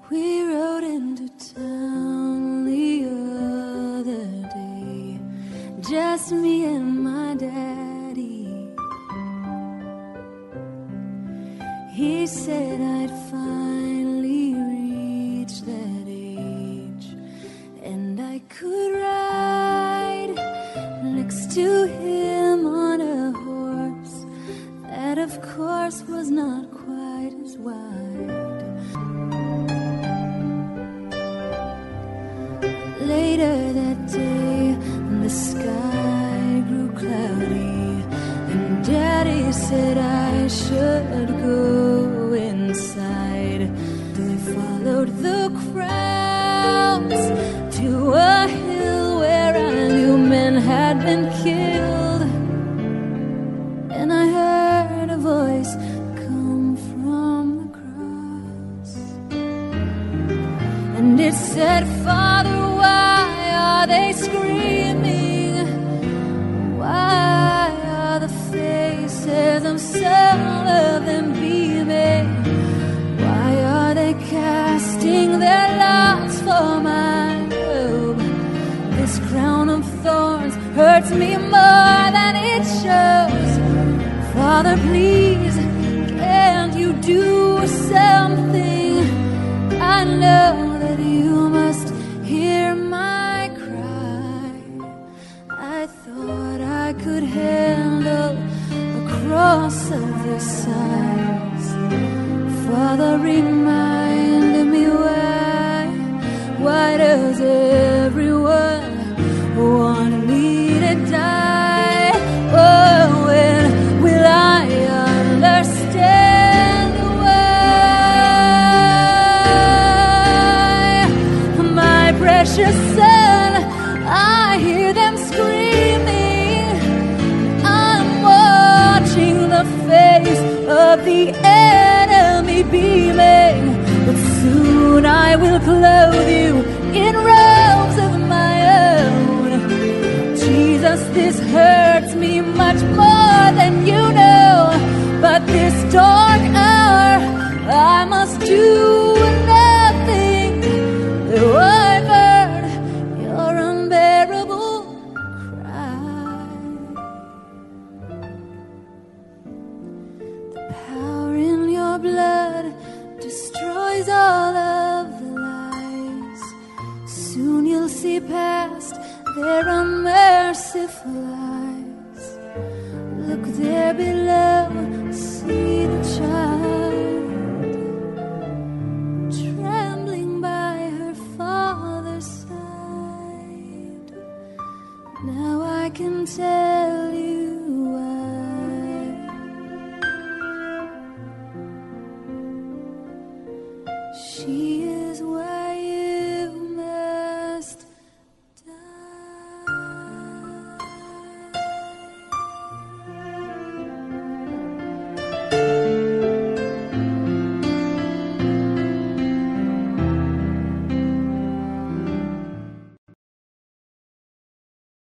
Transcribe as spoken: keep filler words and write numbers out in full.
We rode into town the other day, just me and my daddy. He said I'd finally reached that age, and I could ride next to him on a horse that of course was not quite as wide. Later that day, the sky grew cloudy, and Daddy said I should go inside. They followed the crowds to a hill where I knew men had been killed, and I heard a voice come from the cross, and it said, Father, they screaming? Why are the faces of some of them beaming? Why are they casting their lots for my robe? This crown of thorns hurts me more than it shows. Father, please, can't you do something? I know that you must hear my I could handle a cross of this size. Father, remind me why, why does everyone want me to die? Oh, when will I understand why? My precious son, I hear them screaming. The face of the enemy beaming, but soon I will clothe you in robes of my own. Jesus, this hurts me much more than you know, but this dark hour I must do nothing. Though I've heard your unbearable blood destroys all of the lies. Soon you'll see past their unmerciful eyes. Look there below.